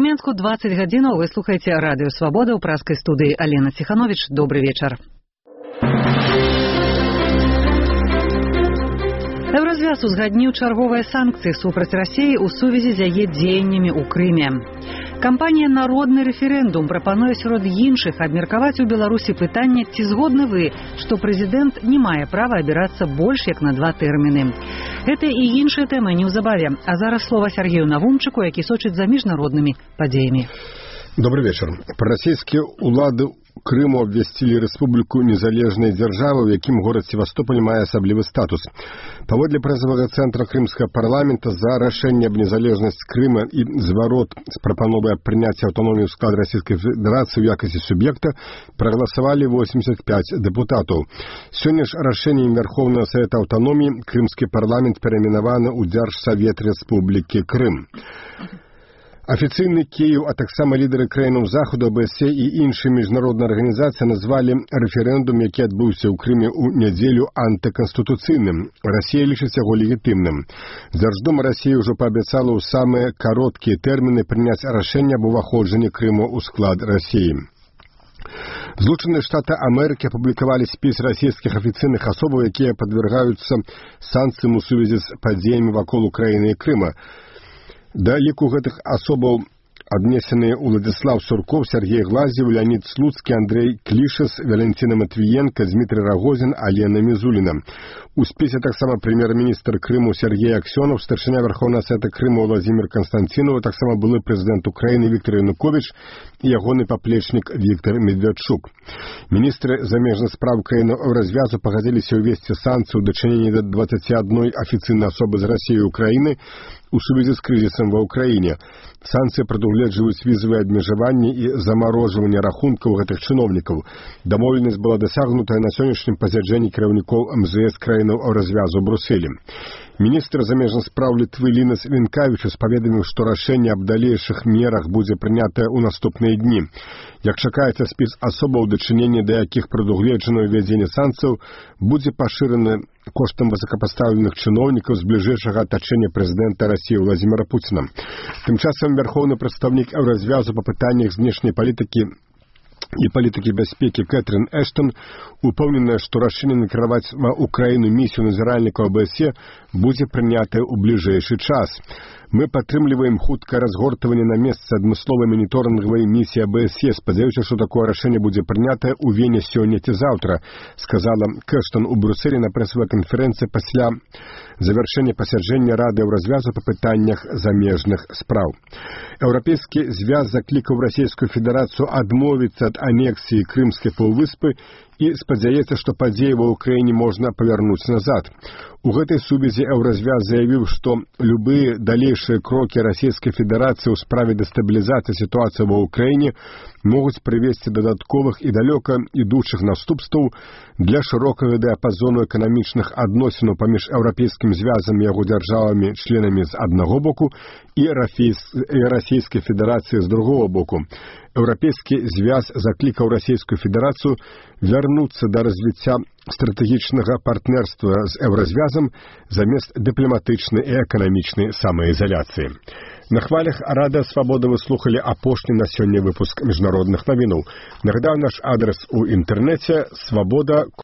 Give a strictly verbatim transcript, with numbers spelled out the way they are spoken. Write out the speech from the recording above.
Мінску двадцать гадзінаў. Вы слухаеце радыё Свабода, ў праскай студыі Алена Ціхановіч. Добры вечар. Еўразвяз узгадніў чарговыя санкцыі супраць Расіі ў сувязі з яе дзеяннямі ў Крыме. Кампанія «Народны рэферэндум» прапануе сярод іншых абмеркаваць у Беларусі пытанне, ці згодны вы, што прэзідэнт не мае права абірацца больш як на два тэрміны. Гэта і іншыя тэмы неўзабаве. А зараз слова Сергею Навумчыку, які сочыць за міжнароднымі падзеямі. Добрый вечер. Прарасійскія ўлады Крыму абвясцілі рэспубліку незалежнай дзяржавы, у якім горад Севастополь мае асаблівы статус. Паводле прэсавага цэнтра крымскага парламента за рашэнне аб незалежнасці Крыма і зварот з прапановай аб прыняцці аўтаноміі ў склад Расійскай Федэрацыі ў якасці суб'екта прагаласавалі восемьдесят пять дэпутатаў. Сёння ж рашэннем Верховнага Савета аўтаноміі крымскі парламент перайменаваны ў Дзяржсавет Рэспублікі Крым. Афіцыйны Кіеў, а таксама лідары краінаў Захаду, АБС і іншыя міжнародныя арганізацыі назвалі рэферэндум, які адбыўся ў Крыме ў нядзелю, антыканстытуцыйным. Расія лічыць яго легітымным. Дзярждума Расіі ўжо паабяцала ў самыя кароткія тэрміны прыняць рашэнне аб уваходжанні Крыму ў склад Расіі. Злучаныя Штаты Амерыкі апублікавалі спіс расійскіх афіцыйных асобаў, якія падвяргаюцца санкцыям у сувязі з падзеямі вакол Украіны і Крыма. Да ліку гэтых асобаў аднесеныя Уладзіслаў Сурков, Сергей Глазьев, Леонид Слуцкі, Андрей Клішас, Валентина Матвіенка, Дмитрий Рагозин, Алена Мізуліна. У спісе таксама прэм'ер-міністр Крыму Сергей Аксёнов, старшыня Верховнага Савета Крыму Владзімір Канстанцінаў, таксама былы прэзідэнт Украіны Віктор Януковіч і ягоны паплечнік Віктор Медведчук. Міністры замежных спраў краін Еўразвязу пагадзіліся ўвесці санкцыі ў дачыненні да дваццаці адной афіцыйнай асобы з Расіі і Украіны у сувязі з крызісам ва Ўкраіне. Санкцыі прадугледжваюць візавыя абмежаванні і замарожванне рахункаў гэтых чыноўнікаў. Дамоўленасць была дасягнутая на сённяшнім пазяджэнні кіраўнікоў эм зэ эс краінаў Еўразвязу ў Брусэлі. Міністр замежных спраў Літвы Лінас Лінкавічус паведаміў, што рашэнне аб далейшых мерах будзе прынятае ў наступныя дні. Як чакаецца, спіс асобаў, дачынення да якіх прадугледжана ўвядзенне санкцыяў, будзе пашыраны коштам высокапастаўленых чыноўнікаў з бліжэйшага атачэння прэзідэнта Расіі Владзіміра Пуціна. Тым часам вярхоўны прадстаўнік Еўразвязу па пытаннях знешняй палітыкі і палітыкі бяспекі Кэтрин Эштон упэўненая, што рашэнне накіраваць ва Украіну місію назіральнікаў АБС будзе прынятае ў бліжэйшы час. Мы падтрымліваем хуткае разгортванне на месцы адмысловай маніторынгавай місіі АБС. Спадзяюся, што такое рашэнне будзе прынятае ў Вене сёння ці заўтра, сказала Кэштон у Брусэлі на прэсавай канферэнцыі пасля завяршэння пасяджэння Рады Еўразвязу па пытаннях замежных спраў. Еўрапейскі звяз заклікаў Расійскую Федэрацыю адмовіцца ад анексіі Крымскай паўвыспы і спадзяецца, што падзеі ва Ўкраіне можна павярнуць назад. У гэтай сувязі Еўразвяз заявіў, што любыя далейшыя крокі Расійскай Федэрацыі ў справе дэстабілізацыі сітуацыі ва Ўкраіне могуць прывесці дадатковых і далёка ідучых наступстваў для шырокага дыяпазону эканамічных адносінаў паміж Еўрапейскім звязам і яго дзяржавамі членамі з аднаго боку і Расійскай Федэрацыі з другого боку. Еўрапейскі звяз заклікаў Расійскую Федэрацыю вярнуцца да развіцця стратэгічнага партнерства з Еўразвязам замест дыпламатычнай і эканамічнай самаізаляцыі. На хвалях Радыё Свабода вы слухалі апошні на сёння выпуск міжнародных навінаў. Нагадаю, наш адрес у інтэрнэце свабода